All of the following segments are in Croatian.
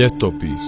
Ljetopis.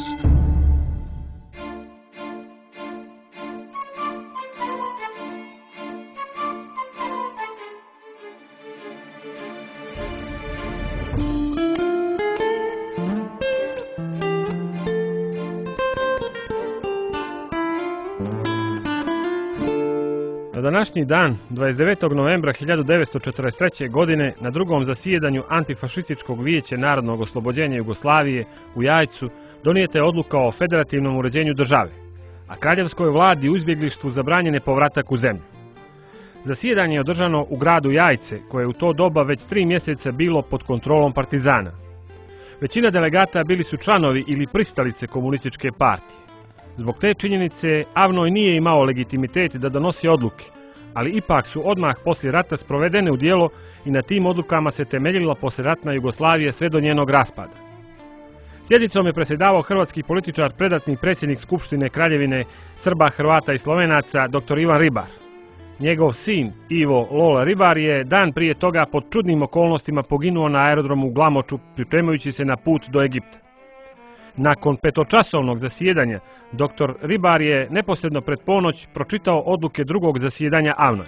Na današnji dan, 29. novembra 1943. godine, na drugom zasjedanju Antifašističkog vijeća narodnog oslobođenja Jugoslavije u Jajcu, donijeta je odluka o federativnom uređenju države, a kraljevskoj vladi u izbjeglištvu zabranjen je povratak u zemlju. Zasjedanje je održano u gradu Jajce, koje je u to doba već 3 mjeseca bilo pod kontrolom partizana. Većina delegata bili su članovi ili pristalice komunističke partije. Zbog te činjenice Avnoj nije imao legitimitet da donosi odluke, ali ipak su odmah poslije rata sprovedene u djelo i na tim odlukama se temeljila poslijeratna Jugoslavija sve do njenog raspada. Sjednicom je predsjedavao hrvatski političar, predatni predsjednik Skupštine Kraljevine Srba, Hrvata i Slovenaca, dr. Ivan Ribar. Njegov sin, Ivo Lola Ribar, je dan prije toga pod čudnim okolnostima poginuo na aerodromu u Glamoču pripremajući se na put do Egipta. Nakon petočasovnog zasjedanja, dr. Ribar je neposredno pred ponoć pročitao odluke drugog zasjedanja Avnoja.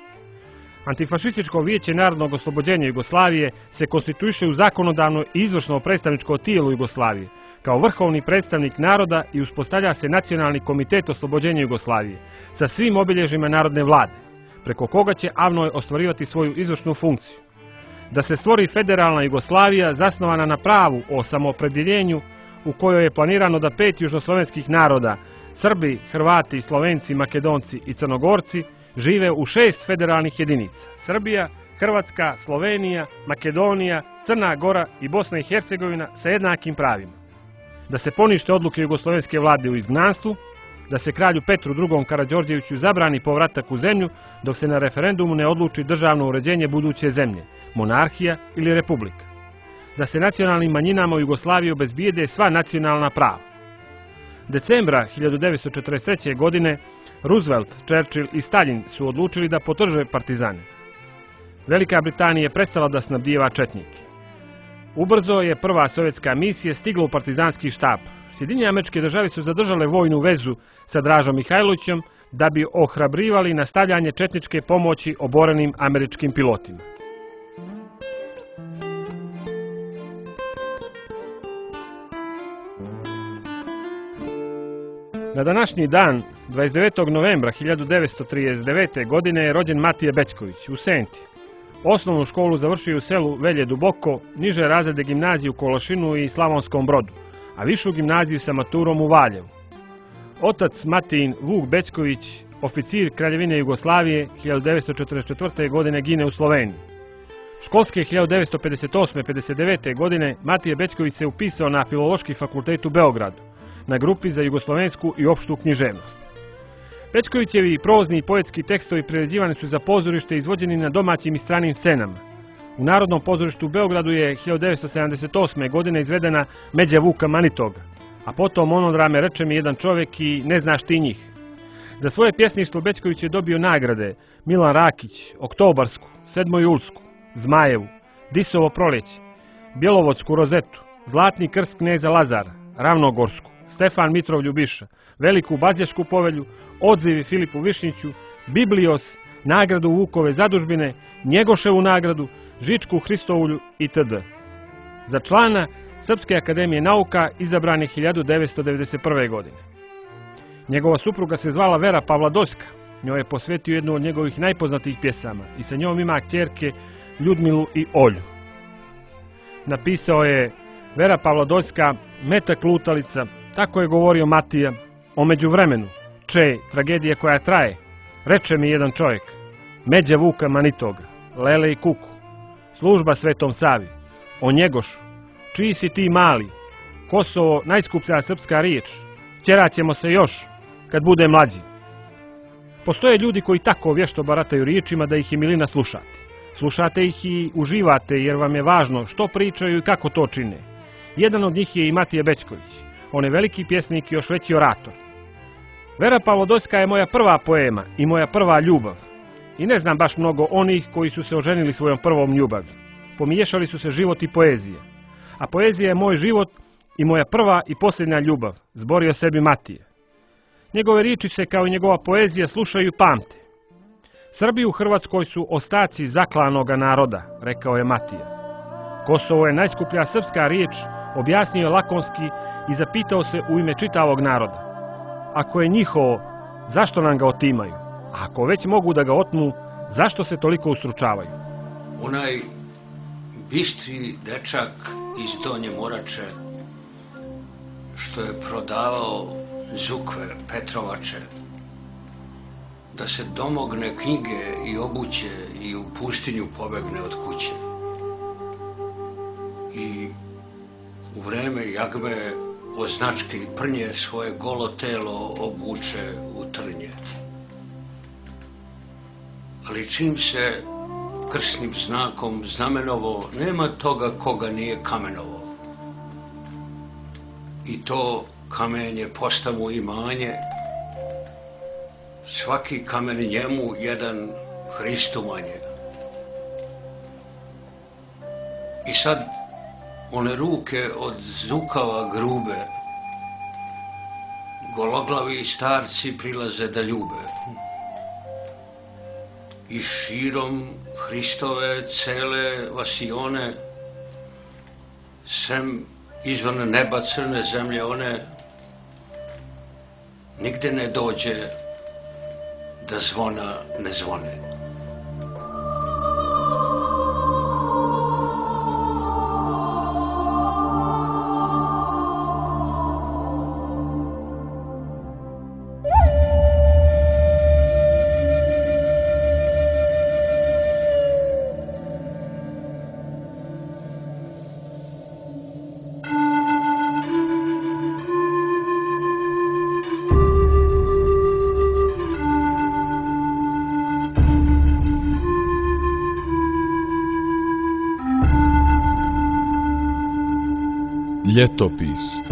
Antifašističko vijeće narodnog oslobođenja Jugoslavije se konstituiše u zakonodavno i izvršno predstavničko tijelo Jugoslavije, kao vrhovni predstavnik naroda i uspostavlja se Nacionalni komitet oslobođenja Jugoslavije, sa svim obilježjima narodne vlade, preko koga će Avnoj ostvarivati svoju izvršnu funkciju. Da se stvori federalna Jugoslavija zasnovana na pravu o samoopredjeljenju, u kojoj je planirano da 5 južnoslovenskih naroda, Srbi, Hrvati, Slovenci, Makedonci i Crnogorci, žive u 6 federalnih jedinica: Srbija, Hrvatska, Slovenija, Makedonija, Crna Gora i Bosna i Hercegovina sa jednakim pravima. Da se ponište odluke jugoslovenske vlade u izgnanstvu, da se kralju Petru II. Karađorđeviću zabrani povratak u zemlju dok se na referendumu ne odluči državno uređenje buduće zemlje, monarhija ili republika. Da se nacionalnim manjinama u Jugoslaviji obezbijede sva nacionalna prava. Decembra 1943. godine Roosevelt, Churchill i Stalin su odlučili da podrže partizane. Velika Britanija je prestala da snabdijeva četnike. Ubrzo je prva sovjetska misija stigla u partizanski štab. Sjedinjene Američke Države su zadržale vojnu vezu sa Dražom Mihajlovićem da bi ohrabrivali nastavljanje četničke pomoći oborenim američkim pilotima. Na današnji dan, 29. novembra 1939. godine, je rođen Matija Bećković u Senti. Osnovnu školu završio u selu Velje Duboko, niže razrede gimnaziju u Kološinu i Slavonskom Brodu, a višu gimnaziju sa maturom u Valjevu. Otac Matijin Vuk Bećković, oficir Kraljevine Jugoslavije, 1944. godine gine u Sloveniji. Školske 1958-59. godine Matija Bećković se upisao na Filološki fakultet u Beogradu, na grupi za jugoslovensku i opštu književnost. Bećkovićevi prozni i poetski tekstovi priređivani su za pozorište izvođeni na domaćim i stranim scenama. U Narodnom pozorištu u Beogradu je 1978. godine izvedena Međa Vuka Manitoga, a potom monodrame Reče mi jedan čovjek i Ne znaš ti njih. Za svoje pjesništvo Bećković je dobio nagrade Milan Rakić, Oktobarsku, Sedmojulsku, Zmajevu, Disovo proljeće, Bjelovodsku rozetu, Zlatni krst kneza Lazara, Ravnogorsku, Stefan Mitrov Ljubiša, Veliku Bazjašku povelju, Odzivi Filipu Višnjiću, Biblios, nagradu Vukove zadužbine, Njegoševu nagradu, Žičku Hristovulju itd. Za člana Srpske akademije nauka izabran je 1991. godine. Njegova supruga se zvala Vera Pavladoska, njoj je posvetio jednu od njegovih najpoznatijih pjesama i sa njom ima kćerke Ljudmilu i Olju. Napisao je Vera Pavladoska, Metak lutalica, tako je govorio Matija, o međuvremenu, tragedija koja traje, Reče mi jedan čovjek, Međa Vuka Manitoga, Lele i Kuku, Služba Svetom Savi, o Njegošu, Čiji si ti mali, Kosovo najskuplja srpska riječ, ćeraćemo se još, kad bude mlađi. Postoje ljudi koji tako vješto barataju riječima da ih je milina slušati. Slušate ih i uživate jer vam je važno što pričaju i kako to čine. Jedan od njih je i Matija Bećković. On je veliki pjesnik i još veći orator. Vera Pavladoska je moja prva poema i moja prva ljubav. I ne znam baš mnogo onih koji su se oženili svojom prvom ljubavi. Pomiješali su se život i poezija. A poezija je moj život i moja prva i posljednja ljubav, zborio sebi Matije. Njegove riječi se kao i njegova poezija slušaju i pamte. Srbi u Hrvatskoj su ostaci zaklanoga naroda, rekao je Matija. Kosovo je najskuplja srpska riječ, objasnio je lakonski i zapitao se u ime čitavog naroda. Ako je njihovo, zašto nam ga otimaju? A ako već mogu da ga otmu, zašto se toliko ustručavaju? Onaj bistri dečak iz Donje Morače, što je prodavao zukve, Petrovače, da se domogne knjige i obuće i u pustinju pobegne od kuće. I u vreme jagme označke i prnje svoje golo telo obuče u trnje. Ali čim se krsnim znakom znamenovo, nema toga koga nije kamenovo. I to kamenje postavu imanje, svaki kamen njemu jedan Hristu manje. I sad one ruke od zukava grube, gologlavi starci prilaze da ljube. I širom Hristove cele vasione, sem izvan neba crne zemlje one, nigde ne dođe da zvona ne zvone. Ljetopis